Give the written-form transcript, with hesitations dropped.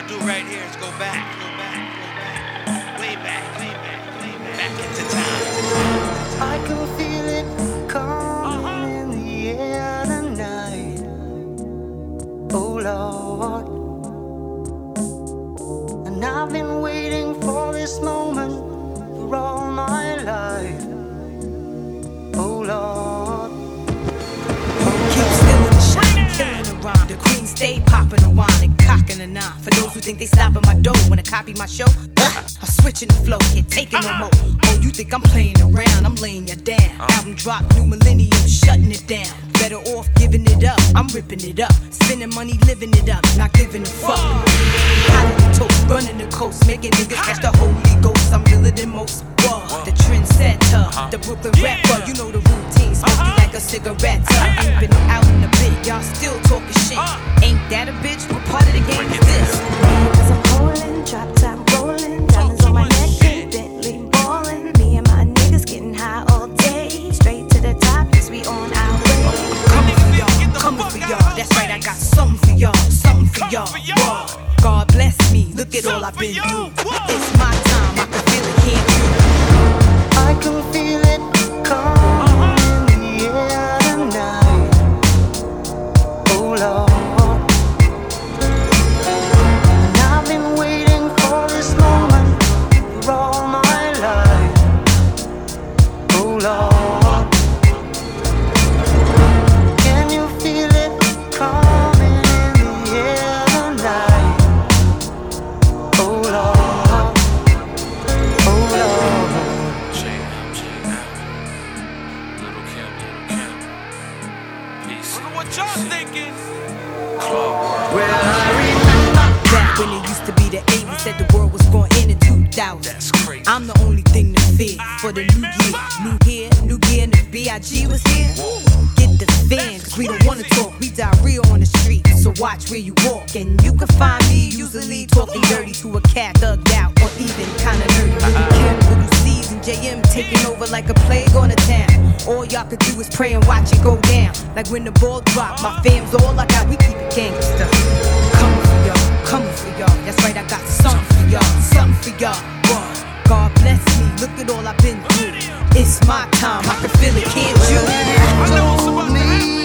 do right here is go back, way back into time. I can feel it coming in the air tonight. Oh Lord, and I've been waiting for this moment for all my life. Oh Lord, keep stealing the shine, killing the rhyme. The queen stay popping the wine and cocking the nine. For those who think they stopping my dough when they copy my show, I'm switching the flow, can't take it no more. Oh, you think I'm playing around? I'm laying you down. Album drop, new millennium, shutting it down. Better off giving it up, I'm ripping it up. Spending money, living it up, not giving a fuck. Hot in the toast, running the coast, making niggas catch the Holy Ghost. I'm realer than most. Whoa, the trendsetter, the Brooklyn rapper. You know the routine, smoking like a cigarette. Ain't been out in the bit, y'all still talking shit. Ain't that a bitch? What part of the game is this? Cause I'm rolling, drop top rolling, diamonds on my neck, Bentley ballin'. Me and my niggas getting high all day, straight to the top, yes we on our way. Coming for y'all, that's right, I got something for y'all, Whoa. God bless me, look at all I've been through. It's my time, I can feel it, can't you? I can feel it coming in the air tonight. Oh Lord, and I've been waiting for this moment for all my life. Oh Lord, can you feel it coming in the air tonight? Oh Lord, oh Lord. Little Kim, peace. Look at what y'all thinking. Well, I remember Back when it used to be the 80s, said the world was going in 2000. That's crazy. I'm the only thing to fear for the new year, new gear, and if B.I.G. was here, get the fan, cause we don't wanna talk, we diarrhea on the street, so watch where you walk. And you can find me usually talking dirty to a cat thugged out, or even kinda nerdy. Kim, Little C's and JM taking over like a plague on the town. All y'all could do is pray and watch it go down. Like when the ball drop, my fam's all I got, we keep it gangsta. Coming for y'all, that's right, I got something for y'all, Whoa. God bless me, look at all I've been through. It's my time, I can feel it, can't you? I know it's about to happen.